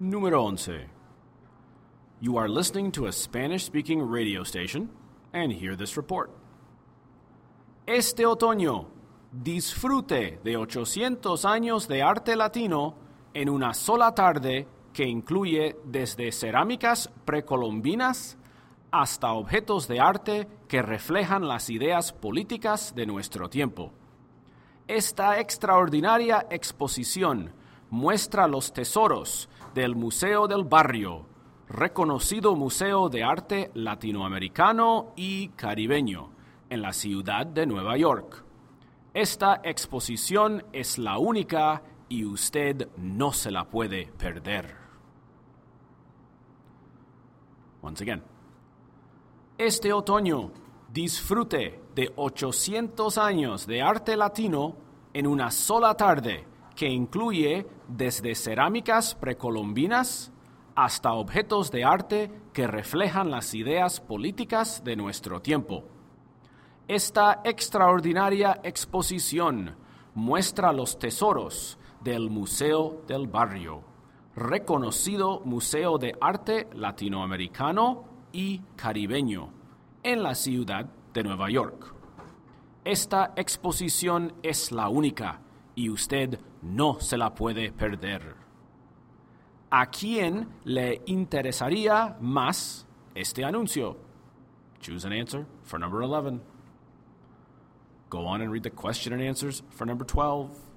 Número 11. You are listening to a Spanish-speaking radio station, and hear this report. Este otoño, disfrute de 800 años de arte latino en una sola tarde que incluye desde cerámicas precolombinas hasta objetos de arte que reflejan las ideas políticas de nuestro tiempo. Esta extraordinaria exposición muestra los tesoros del Museo del Barrio, reconocido museo de arte latinoamericano y caribeño en la ciudad de Nueva York. Esta exposición es la única y usted no se la puede perder. Once again. Este otoño, disfrute de 800 años de arte latino en una sola tarde que incluye desde cerámicas precolombinas hasta objetos de arte que reflejan las ideas políticas de nuestro tiempo. Esta extraordinaria exposición muestra los tesoros del Museo del Barrio, reconocido museo de arte latinoamericano y caribeño en la ciudad de Nueva York. Esta exposición es la única y usted no se la puede perder. ¿A quién le interesaría más este anuncio? Choose an answer for number 11. Go on and read the question and answers for number 12.